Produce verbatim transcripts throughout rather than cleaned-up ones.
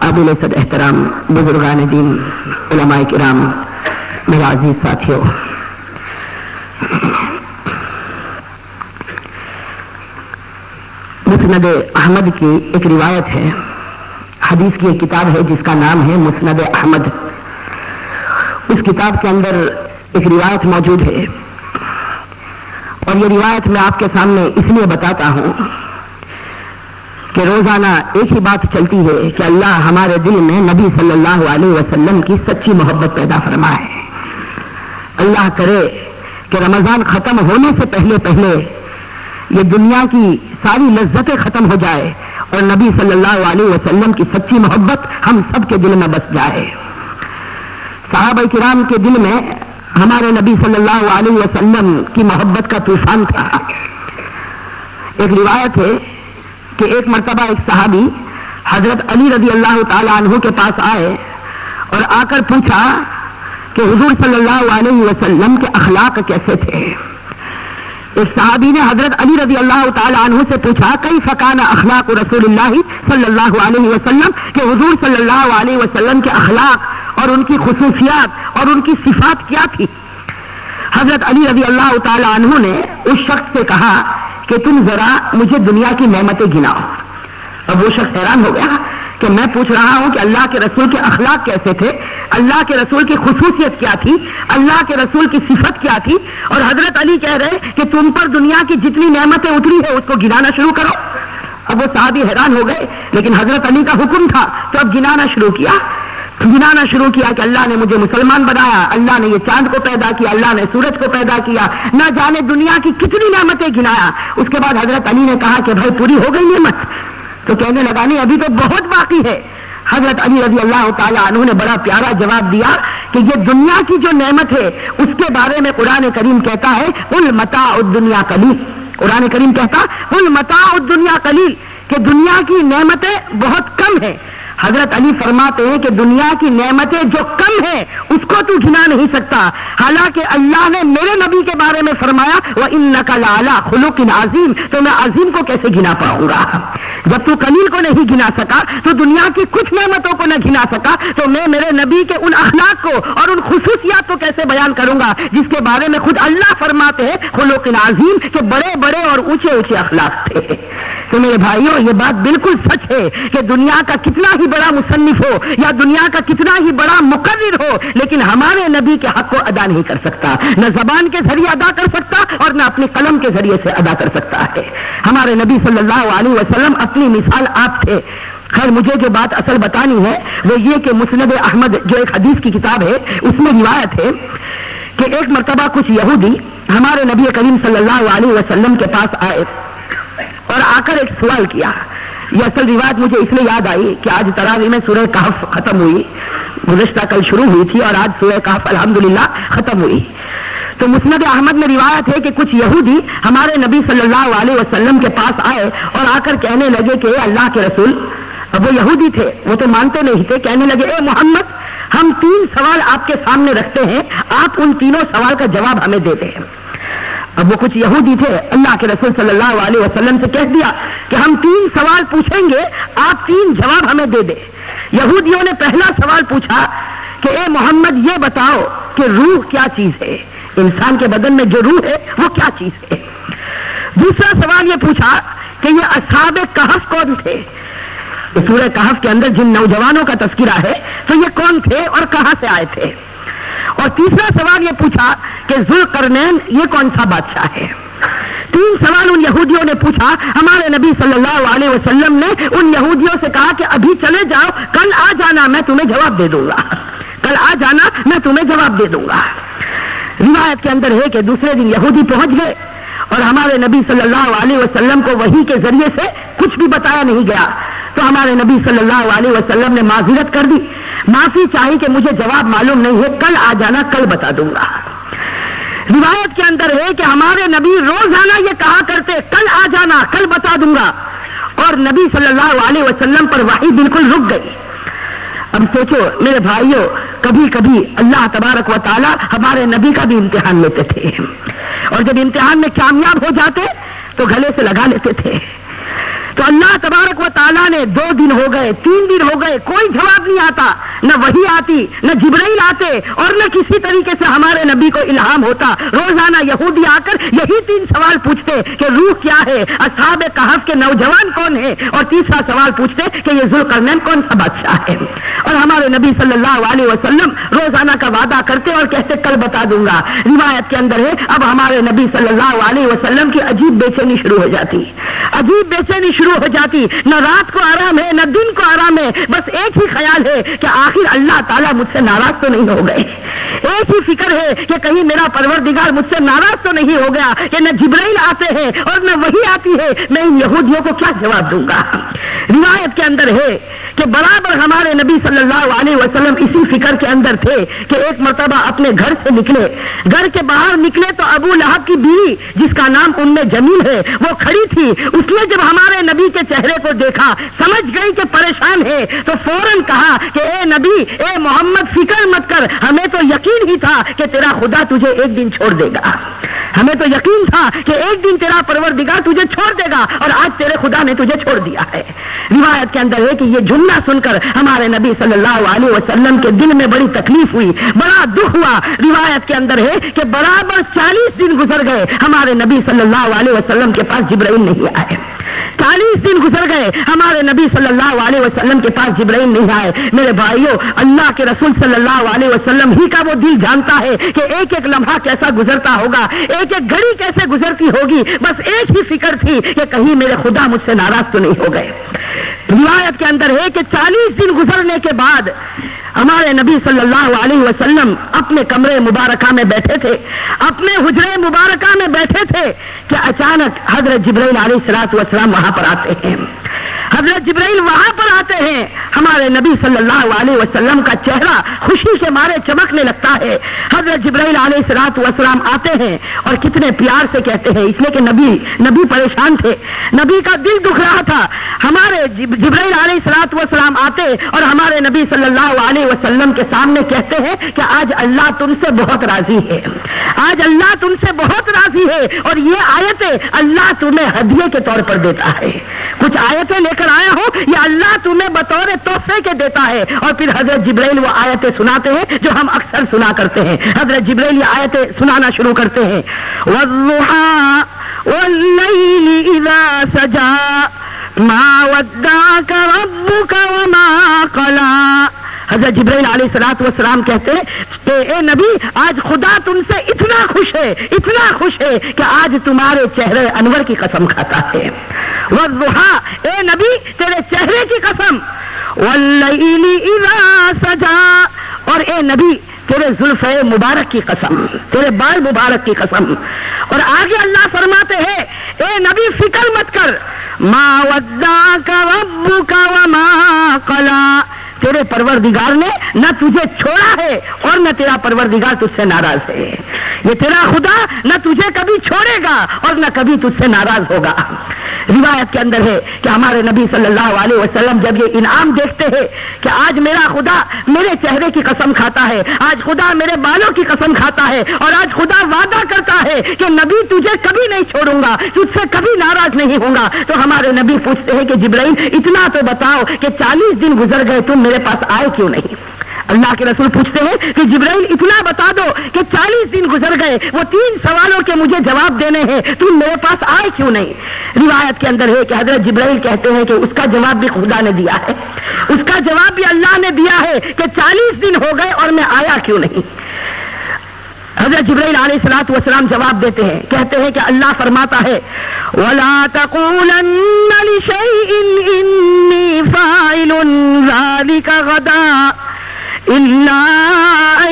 قابل صد احترام بزرگان دین، علماء کرام، میرے عزیز ساتھیوں، مسند احمد کی ایک روایت ہے، حدیث کی ایک کتاب ہے جس کا نام ہے مسند احمد۔ اس کتاب کے اندر ایک روایت موجود ہے، اور یہ روایت میں آپ کے سامنے اس لیے بتاتا ہوں کہ روزانہ ایک ہی بات چلتی ہے کہ اللہ ہمارے دل میں نبی صلی اللہ علیہ وسلم کی سچی محبت پیدا فرمائے۔ اللہ کرے کہ رمضان ختم ہونے سے پہلے پہلے یہ دنیا کی ساری لذتیں ختم ہو جائے اور نبی صلی اللہ علیہ وسلم کی سچی محبت ہم سب کے دل میں بس جائے۔ صحابہ کرام کے دل میں ہمارے نبی صلی اللہ علیہ وسلم کی محبت کا طوفان تھا۔ ایک روایت ہے کہ ایک مرتبہ ایک صحابی حضرت علی رضی اللہ تعالی عنہ کے پاس آئے اور آ کر پوچھا کہ حضور صلی اللہ علیہ وسلم کے اخلاق کیسے تھے۔ ایک صحابی نے حضرت علی رضی اللہ تعالی عنہ سے پوچھا کیف کان اخلاق رسول اللہ صلی اللہ علیہ وسلم، کہ حضور صلی اللہ علیہ وسلم کے اخلاق اور ان کی خصوصیات اور ان کی صفات کیا تھی۔ حضرت علی رضی اللہ تعالی عنہ نے اس شخص سے کہا کہ تم ذرا مجھے دنیا کی نعمتیں گناؤ۔ اب وہ شخص حیران ہو گیا کہ میں پوچھ رہا ہوں کہ اللہ کے رسول کے اخلاق کیسے تھے، اللہ کے رسول کی خصوصیت کیا تھی، اللہ کے رسول کی صفت کیا تھی، اور حضرت علی کہہ رہے کہ تم پر دنیا کی جتنی نعمتیں اتری ہے اس کو گنانا شروع کرو۔ اب وہ صحابی حیران ہو گئے، لیکن حضرت علی کا حکم تھا تو اب گنانا شروع کیا گنانا شروع کیا کہ اللہ نے مجھے مسلمان بنایا، اللہ نے یہ چاند کو پیدا کیا، اللہ نے سورج کو پیدا کیا، نہ جانے دنیا کی کتنی نعمتیں گنایا۔ اس کے بعد حضرت علی نے کہا کہ بھائی پوری ہو گئی نعمت؟ تو کہنے لگا نہیں، ابھی تو بہت باقی ہے۔ حضرت علی رضی اللہ تعالی عنہ نے بڑا پیارا جواب دیا کہ یہ دنیا کی جو نعمت ہے اس کے بارے میں قرآن کریم کہتا ہے قل متاع الدنیا قلیل۔ قرآن کریم کہتا قل متاع الدنیا قلیل، کہ دنیا کی نعمتیں بہت کم ہیں۔ حضرت علی فرماتے ہیں کہ دنیا کی نعمتیں جو کم ہیں اس کو تو گنا نہیں سکتا، حالانکہ اللہ نے میرے نبی کے بارے میں فرمایا وَإِنَّكَ لَعَلَىٰ خُلُقٍ عَظِيمٍ، تو میں عظیم کو کیسے گنا پاؤں گا؟ جب تو قلیل کو نہیں گنا سکا تو دنیا کی کچھ نعمتوں کو نہ گنا سکا تو میں میرے نبی کے ان اخلاق کو اور ان خصوصیات کو کیسے بیان کروں گا جس کے بارے میں خود اللہ فرماتے ہیں خلق عظیم، کہ بڑے بڑے اور اونچے اونچے اخلاق تھے۔ تو میرے بھائیوں یہ بات بالکل سچ ہے کہ دنیا کا کتنا ہی بڑا مصنف ہو یا دنیا کا کتنا ہی بڑا مقرر ہو، لیکن ہمارے نبی کے حق کو ادا نہیں کر سکتا، نہ زبان کے ذریعے ادا کر سکتا اور نہ اپنی قلم کے ذریعے سے ادا کر سکتا ہے۔ ہمارے نبی صلی اللہ علیہ وسلم اپنی مثال آپ تھے۔ خیر مجھے جو بات اصل بتانی ہے وہ یہ کہ مسند احمد جو ایک حدیث کی کتاب ہے اس میں روایت ہے کہ ایک مرتبہ کچھ یہودی ہمارے نبی کریم صلی اللہ علیہ وسلم کے پاس آئے اور آ کر ایک سوال کیا۔ یہ اصل روایت مجھے اس لیے یاد آئی کہ آج تراویح میں سورہ کہف ختم ہوئی، گزشتہ کل شروع ہوئی تھی اور آج سورہ کہف الحمدللہ ختم ہوئی۔ تو مسند احمد میں روایت ہے کہ کچھ یہودی ہمارے نبی صلی اللہ علیہ وسلم کے پاس آئے اور آ کر کہنے لگے کہ اللہ کے رسول، اب وہ یہودی تھے وہ تو مانتے نہیں تھے، کہنے لگے اے محمد ہم تین سوال آپ کے سامنے رکھتے ہیں، آپ ان تینوں سوال کا جواب ہمیں دے دیں۔ اب وہ کچھ یہودی تھے، اللہ کے رسول صلی اللہ علیہ وسلم سے کہہ دیا کہ ہم تین سوال پوچھیں گے، آپ تین جواب ہمیں دے دیں۔ یہودیوں نے پہلا سوال پوچھا کہ اے محمد یہ بتاؤ کہ روح کیا چیز ہے، انسان کے بدن میں جو روح ہے وہ کیا چیز ہے۔ دوسرا سوال یہ پوچھا کہ یہ اصحاب کہف کون تھے، سورہ کہف کے اندر جن نوجوانوں کا تذکرہ ہے تو یہ کون تھے اور کہاں سے آئے تھے۔ اور تیسرا سوال یہ پوچھا کہ ذوالقرنین یہ کون سا بادشاہ ہے۔ تین سوال ان یہودیوں نے پوچھا۔ ہمارے نبی صلی اللہ علیہ وسلم نے ان یہودیوں سے کہا کہ ابھی چلے جاؤ، کل آ جانا میں تمہیں جواب دے دوں گا، کل آ جانا میں تمہیں جواب دے دوں گا۔ روایت کے اندر ہے کہ دوسرے دن یہودی پہنچ گئے اور ہمارے نبی صلی اللہ علیہ وسلم کو وحی کے ذریعے سے کچھ بھی بتایا نہیں گیا، تو ہمارے نبی صلی اللہ علیہ وسلم نے معذرت کر دی، معافی چاہی کہ مجھے جواب معلوم نہیں ہے، کل آ جانا کل بتا دوں گا۔ روایت کے اندر ہے کہ ہمارے نبی روزانہ یہ کہا کرتے کل آ جانا کل بتا دوں گا، اور نبی صلی اللہ علیہ وسلم پر وحی بالکل رک گئی۔ اب سوچو میرے بھائیوں، کبھی کبھی اللہ تبارک و تعالی ہمارے نبی کا بھی امتحان لیتے تھے، اور جب امتحان میں کامیاب ہو جاتے تو گلے سے لگا لیتے تھے۔ تو اللہ تبارک و تعالیٰ نے دو دن ہو گئے، تین دن ہو گئے، کوئی جواب نہیں آتا، نہ وحی آتی، نہ جبرائیل آتے، اور نہ کسی طریقے سے ہمارے نبی کو الہام ہوتا۔ روزانہ یہودی آ کر یہی تین سوال پوچھتے کہ روح کیا ہے، اصحاب کہف کے نوجوان کون ہے، اور تیسرا سوال پوچھتے کہ یہ ذوالقرنین کون سا بادشاہ ہے۔ اور ہمارے نبی صلی اللہ علیہ وسلم روزانہ کا وعدہ کرتے اور کہتے کل بتا دوں گا۔ روایت کے اندر ہے اب ہمارے نبی صلی اللہ علیہ وسلم کی عجیب بے چینی شروع ہو جاتی، عجیب بے چینی شروع ہو جاتی، نہ رات کو آرام ہے نہ دن کو آرام ہے، بس ایک ہی خیال ہے کہ آخر اللہ تعالیٰ مجھ سے ناراض تو نہیں ہو گئے، ایک ہی فکر ہے کہ کہیں میرا پروردگار مجھ سے ناراض تو نہیں ہو گیا کہ نہ جبرائیل آتے ہیں اور نہ وحی آتی ہے، میں ان یہودیوں کو کیا جواب دوں گا۔ روایت کے اندر ہے کہ برابر ہمارے نبی صلی اللہ علیہ وسلم اسی فکر کے اندر تھے کہ ایک مرتبہ اپنے گھر سے نکلے، گھر کے باہر نکلے تو ابو لہب کی بیوی جس کا نام ام جمیل ہے وہ کھڑی تھی، اس نے جب ہمارے نبی کے چہرے کو دیکھا سمجھ گئی کہ پریشان ہے، تو فوراً کہا کہ اے نبی، اے محمد، فکر مت کر، ہمیں تو یقین ہی تھا کہ تیرا خدا تجھے ایک دن چھوڑ دے گا، ہمیں تو یقین تھا کہ ایک دن تیرا پروردگار تجھے چھوڑ دے گا، اور آج تیرے خدا نے تجھے چھوڑ دیا ہے۔ روایت کے اندر ہے کہ یہ جملہ سن کر ہمارے نبی صلی اللہ علیہ وسلم کے دل میں بڑی تکلیف ہوئی، بڑا دکھ ہوا۔ روایت کے اندر ہے کہ برابر چالیس دن گزر گئے، ہمارے نبی صلی اللہ علیہ وسلم کے پاس جبرائیل نہیں آئے، چالیس دن گزر گئے، ہمارے نبی صلی اللہ علیہ وسلم کے پاس جبرائیل نہیں آئے۔ میرے بھائیوں، اللہ کے رسول صلی اللہ علیہ وسلم ہی کا وہ دل جانتا ہے کہ ایک ایک لمحہ کیسا گزرتا ہوگا، ایک ایک گھڑی کیسے گزرتی ہوگی، بس ایک ہی فکر تھی کہ کہیں میرے خدا مجھ سے ناراض تو نہیں ہو گئے۔ روایت کے اندر ہے کہ چالیس دن گزرنے کے بعد ہمارے نبی صلی اللہ علیہ وسلم اپنے کمرے مبارکہ میں بیٹھے تھے، اپنے حجرے مبارکہ میں بیٹھے تھے کہ اچانک حضرت جبرائیل علیہ الصلوۃ والسلام وہاں پر آتے ہیں، حضرت جبرائیل وہاں پر آتے ہیں، ہمارے نبی صلی اللہ علیہ وسلم کا چہرہ خوشی کے مارے چمکنے لگتا ہے۔ حضرت جبرائیل علیہ الصلوۃ والسلام آتے ہیں اور کتنے پیار سے کہتے ہیں، اس لیے کہ نبی نبی پریشان تھے، نبی کا دل دکھ رہا تھا۔ ہمارے جبرائیل علیہ الصلوۃ والسلام آتے اور ہمارے نبی صلی اللہ علیہ وسلم کے سامنے کہتے ہیں کہ آج اللہ تم سے بہت راضی ہے، آج اللہ تم سے بہت راضی ہے، اور یہ آیتیں اللہ تمہیں ہدیے کے طور پر دیتا ہے، کچھ آیتیں لے کر آیا ہوں یہ اللہ تمہیں بطور تحفے کے دیتا ہے۔ اور پھر حضرت جبرائیل وہ آیتیں سناتے ہیں جو ہم اکثر سنا کرتے ہیں۔ حضرت جبرائیل یہ آیتیں سنانا شروع کرتے ہیں، والضحى والليل اذا سجى ما ودعك ربك وما قلى۔ حضرت جبرائیل علیہ الصلوۃ والسلام کہتے ہیں کہ اے نبی، آج خدا تم سے اتنا خوش ہے، اتنا خوش ہے کہ آج تمہارے چہرے انور کی قسم کھاتا ہے۔ والضحى، اے نبی تیرے چہرے کی قسم، واللیل اذا سجا، اور اے نبی تیرے زلف مبارک کی قسم، تیرے بال مبارک کی قسم۔ اور آگے اللہ فرماتے ہیں اے نبی فکر مت کر، ما ودعك ربك وما قلى، تیرے پروردگار نے نہ تجھے چھوڑا ہے اور نہ تیرا پروردگار تجھ سے ناراض ہے، یہ تیرا خدا نہ تجھے کبھی چھوڑے گا اور نہ کبھی تجھ سے ناراض ہوگا۔ روایت کے اندر ہے کہ ہمارے نبی صلی اللہ علیہ وسلم جب یہ انعام دیکھتے ہیں کہ آج میرا خدا میرے چہرے کی قسم کھاتا ہے، آج خدا میرے بالوں کی قسم کھاتا ہے، اور آج خدا وعدہ کرتا ہے کہ نبی تجھے کبھی نہیں چھوڑوں گا، تجھ سے کبھی ناراض نہیں ہوں گا، تو ہمارے نبی پوچھتے ہیں کہ جبرائیل اتنا تو بتاؤ کہ چالیس دن گزر گئے تم میرے پاس آئے کیوں نہیں؟ اللہ کے رسول پوچھتے ہیں کہ جبرائیل اتنا بتا دو کہ چالیس دن گزر گئے، وہ تین سوالوں کے مجھے جواب دینے ہیں، تم میرے پاس آئے کیوں نہیں؟ روایت کے اندر ہے کہ حضرت جبرائیل کہتے ہیں کہ اس کا جواب بھی خدا نے دیا ہے، اس کا جواب بھی اللہ نے دیا ہے کہ چالیس دن ہو گئے اور میں آیا کیوں نہیں۔ حضرت جبرائیل علیہ الصلوۃ والسلام جواب دیتے ہیں، کہتے ہیں کہ اللہ فرماتا ہے وَلَا تَقُولَنَّ لِشَيْءٍ إِنِّي فَاعِلٌ ذَلِكَ غَدًا إِلَّا أَن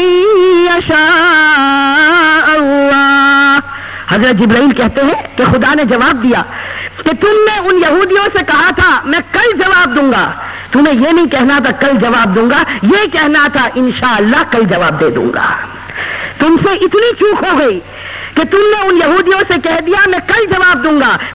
يَشَاءَ اللَّهُ۔ حضرت جبرائیل کہتے ہیں کہ خدا نے جواب دیا کہ تم نے ان یہودیوں سے کہا تھا میں کل جواب دوں گا، تمہیں یہ نہیں کہنا تھا کل جواب دوں گا، یہ کہنا تھا انشاءاللہ کل جواب دے دوں گا۔ تم سے اتنی چوک ہو گئی کہ تم نے ان یہودیوں سے کہہ دیا میں کل جواب دوں گا،